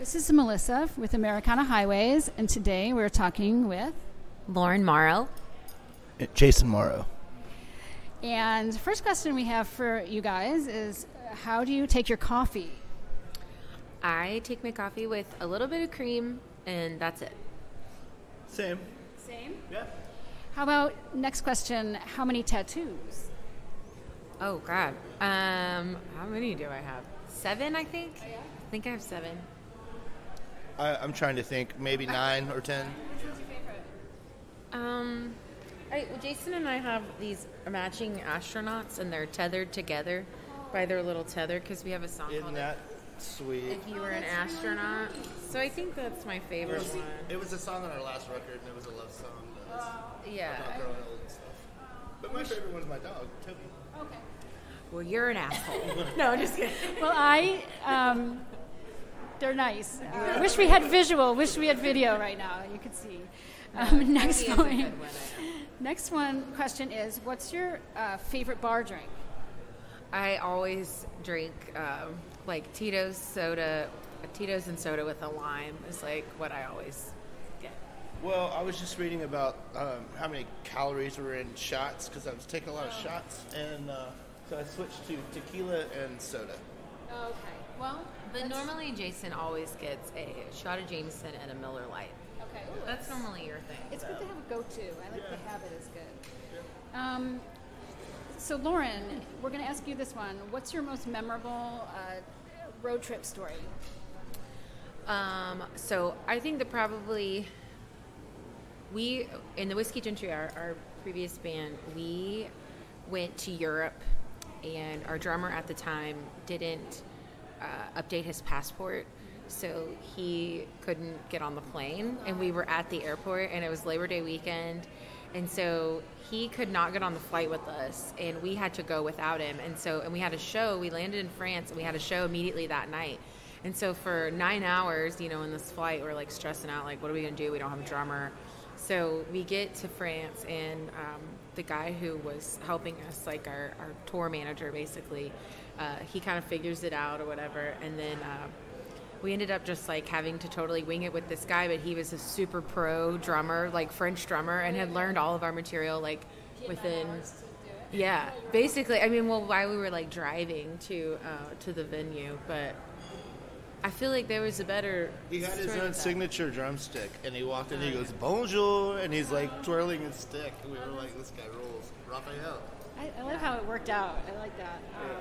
This is Melissa with Americana Highways, and today we're talking with Lauren Morrow. Jason Morrow. And the first question we have for you guys is, how do you take your coffee? I take my coffee with a little bit of cream, and that's it. Same. Same? Yeah. How about, next question, how many tattoos? Oh, God. How many do I have? 7, I think? Oh, yeah? I think I have 7. I'm trying to think, maybe 9 or 10. Which one's your favorite? Jason and I have these matching astronauts, and they're tethered together by their little tether because we have a song Isn't called that sweet? If You Were an Astronaut. So I think that's my favorite one. It was a song on our last record, and it was a love song. Yeah. About growing old and stuff. But my favorite one's my dog, Toby. Okay. Well, you're an asshole. No, just kidding. Well, they're nice. Wish we had video right now. You could see. Next one question is, what's your favorite bar drink? I always drink like Tito's and soda with a lime is like what I always get. Well, I was just reading about how many calories were in shots because I was taking a lot of shots, and so I switched to tequila and soda. Okay. Well, But normally Jason always gets a shot of Jameson and a Miller Lite. okay. That's normally your thing. It's good to have a go-to. I like the habit is good. So Lauren, we're going to ask you this one. What's your most memorable road trip story? So I think that probably we, in the Whiskey Gentry, our previous band, we went to Europe, and our drummer at the time didn't update his passport, so he couldn't get on the plane, and we were at the airport, and it was Labor Day weekend, and so he could not get on the flight with us, and we had to go without him, and we had a show. We landed in France, and we had a show immediately that night. And so for 9 hours, in this flight, we're like stressing out, like, what are we going to do? We don't have a drummer. So we get to France, and the guy who was helping us, like our tour manager, basically, he kind of figures it out or whatever. And then we ended up just like having to totally wing it with this guy, but he was a super pro drummer, like French drummer, and had learned all of our material like within. Yeah, basically. I mean, well, while we were like driving to the venue, but I feel like there was a better. He had his story own with that. signature drumstick, and he walked in, he goes, bonjour, and he's like twirling his stick, and we were like, this guy rules. Raphael. I love how it worked out. I like that.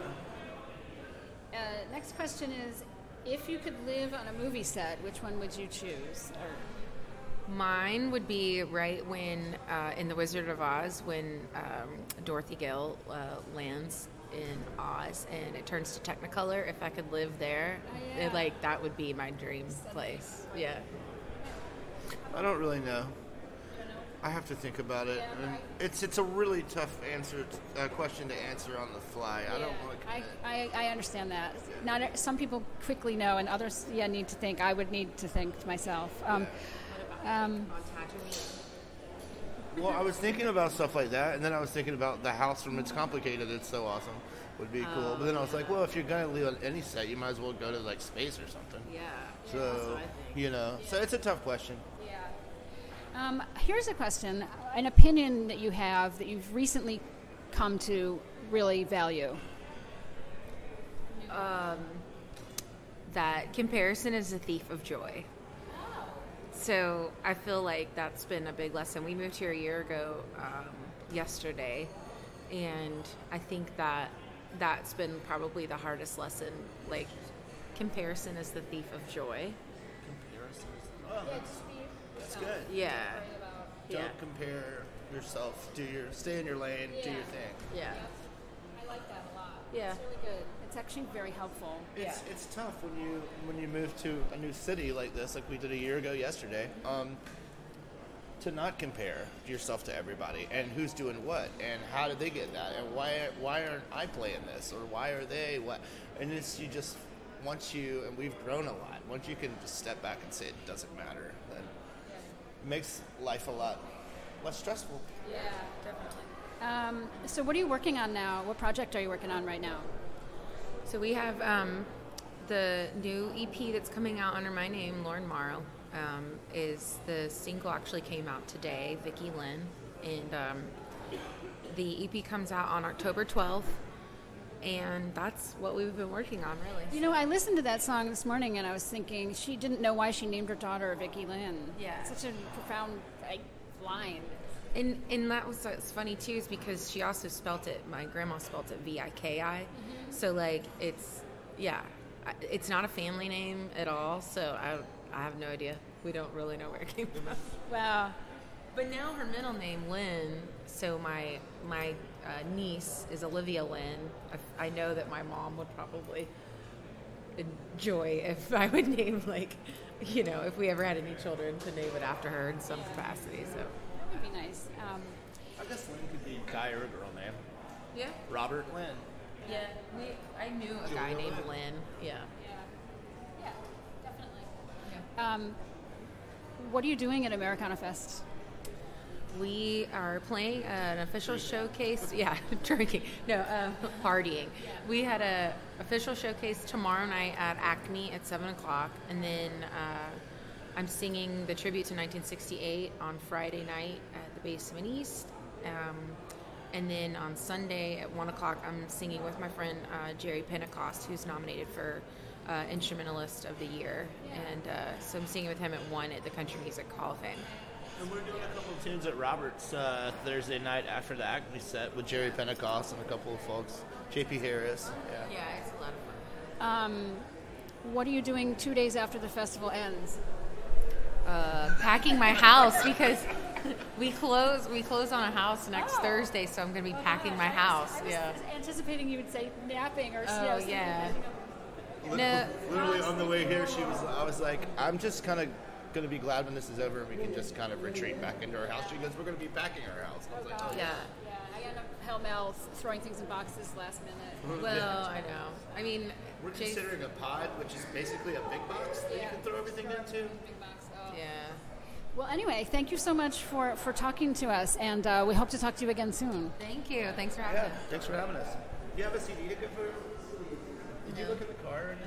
Next question is, if you could live on a movie set, which one would you choose? Mine would be right when, in The Wizard of Oz, when Dorothy Gale lands in Oz and it turns to Technicolor. If I could live there, that would be my dream place. Yeah. I don't really know. I have to think about it. And it's a really tough question to answer on the fly. I don't want to. I understand that. Some people quickly know, and others need to think. I would need to think myself. On Tatooine? Well, I was thinking about stuff like that, and then I was thinking about the house from It's Complicated. It's so awesome. Would be cool. But then I was like, well, if you're going to leave on any set, you might as well go to like space or something. Yeah. So, That's what I think. So it's a tough question. Yeah. Here's a question, an opinion that you have that you've recently come to really value. That comparison is a thief of joy. So I feel like that's been a big lesson. We moved here a year ago yesterday, and I think that's been probably the hardest lesson. Like, comparison is the thief of joy. That's good. Yeah. Don't compare yourself. Stay in your lane. Do your thing. Yeah. I like that a lot. Yeah. It's really good. It's actually very helpful. It's tough when you move to a new city like this, like we did a year ago yesterday, to not compare yourself to everybody and who's doing what and how did they get that and why aren't I playing this or why are they what, and it's and we've grown a lot. Once you can just step back and say it doesn't matter, then it makes life a lot less stressful. Yeah, definitely. So what are you working on now? What project are you working on right now? So we have the new EP that's coming out under my name, Lauren Morrow, is the single actually came out today, Vicky Lynn, and the EP comes out on October 12th, and that's what we've been working on, really. You know, I listened to that song this morning, and I was thinking she didn't know why she named her daughter Vicky Lynn. Yeah. Such a profound line. And that was what's funny too, is because she also spelt it. My grandma spelt it Viki. So like it's not a family name at all. So I have no idea. We don't really know where it came from. Wow. But now her middle name Lynn. So my niece is Olivia Lynn. I know that my mom would probably enjoy if I would name if we ever had any children, to name it after her in some capacity. So. That would be nice. I guess Lynn could be a guy or a girl name. Yeah. Robert Lynn. Yeah. I knew a guy named Lynn. Yeah. Yeah, definitely. What are you doing at Americana Fest? We are playing an official showcase. Yeah, drinking. No, partying. We had a official showcase tomorrow night at Acme at 7 o'clock, and then I'm singing the tribute to 1968 on Friday night at the Basement East. And then on Sunday at 1 o'clock, I'm singing with my friend Jerry Pentecost, who's nominated for Instrumentalist of the Year. And so I'm singing with him at 1 at the Country Music Hall of Fame. And we're doing a couple of tunes at Robert's Thursday night after the Acme set with Jerry Pentecost and a couple of folks. J.P. Harris. Yeah, it's a lot of fun. What are you doing 2 days after the festival ends? Packing my house because we close on a house next Thursday, so I'm going to be packing my house. I was anticipating you would say napping or something. Yeah. No. Literally on the way here, I was like, I'm just kind of going to be glad when this is over and we can just kind of retreat back into our house. She goes, we're going to be packing our house. I was like, oh, yeah. I end up pell-mell throwing things in boxes last minute. Well, I know. I mean, we're considering a pod, which is basically a big box that you can throw everything into. Big box. Yeah. Well, anyway, thank you so much for talking to us, and we hope to talk to you again soon. Thank you. Thanks for having us. Thanks for having us. Do you have a CD to give her? Did you look in the car?